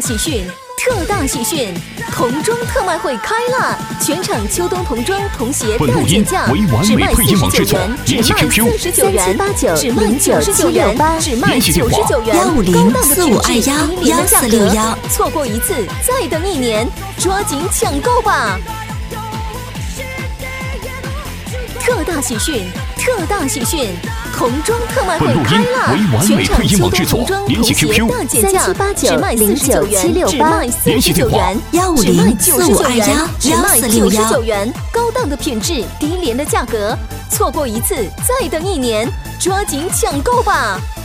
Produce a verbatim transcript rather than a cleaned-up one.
喜讯！特大喜讯！童装特卖会开了！全场秋冬童装童鞋大减价，只卖四十九元，只卖四十九元，只卖九十九元，只卖九十九元。 幺五零四五二幺幺四六幺， 错过一次再等一年，抓紧抢购吧！特大喜讯！特大喜讯！童装特卖会开了！全场秋冬童装童鞋大减价，只卖四十九元，只卖四十九元，只卖九十九元，只卖九十九元。高档的品质，低廉的价格，错过一次再等一年，抓紧抢购吧！